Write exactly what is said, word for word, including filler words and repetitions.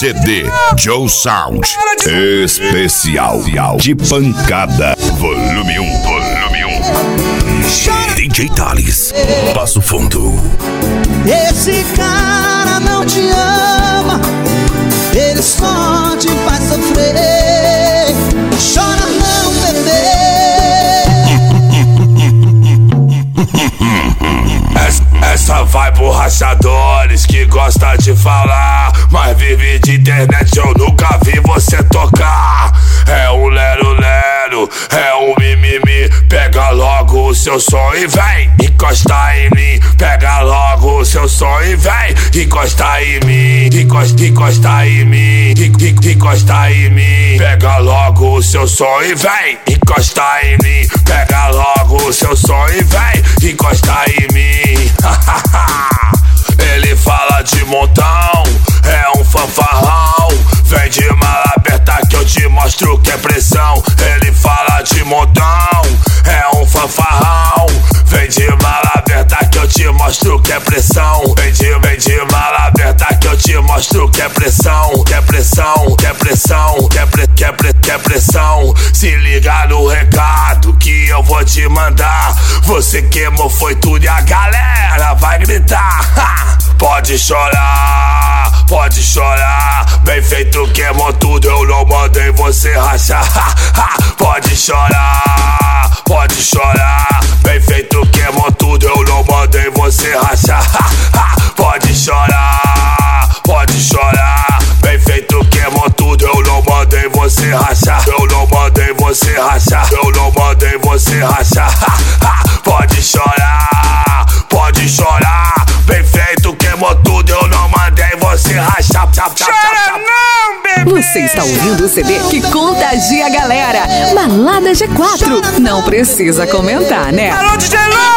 C D Joe Sound especial de pancada, volume um, volume um. D J Thales, Passo Fundo. Esse cara não te ama, ele só te faz sofrer. Chora não, bebê. Essa vai pro rachadores que gosta de falar, mas vive de internet, eu nunca vi você tocar. É um lero-lero, é um mimimi. Pega logo o seu som e vem encostar em mim. Pega logo o seu som e vem encostar em mim. Encosta, encosta em mim, encosta em mim. Pega logo o seu som e vem encostar em mim. Pega logo o seu som e vem encostar em mim. Ele fala de montão, é um fanfarrão. Vem de mala aberta que eu te mostro que é pressão. Ele fala de montão, é um fanfarrão. Vem de mala aberta que eu te mostro que é pressão. Vem de, vem de mala aberta que eu te mostro que é pressão. Que é pressão, que é pressão, que é, pre, que é, pre, que é pressão. Se liga no recado que eu vou te mandar. Você queimou foi tudo e a galera vai gritar. Ha! Pode chorar, pode chorar. Bem feito, queimou tudo, eu não mandei você rachar. Ha! Ha! Pode chorar, pode chorar. Bem feito, queimou tudo, eu não mandei você rachar. Ha! Ha! Pode chorar, pode chorar. Bem feito, queimou tudo, eu não mandei você rachar. Eu não mandei você rachar, eu não mandei você rachar. Ha! Ha! Pode chorar, pode chorar. Bem feito, queimou tudo, eu não mandei você rachar. Chora não, bebê. Você está ouvindo o C D que contagia a galera. Balada G quatro. Não precisa comentar, né? Alô, D J Lô!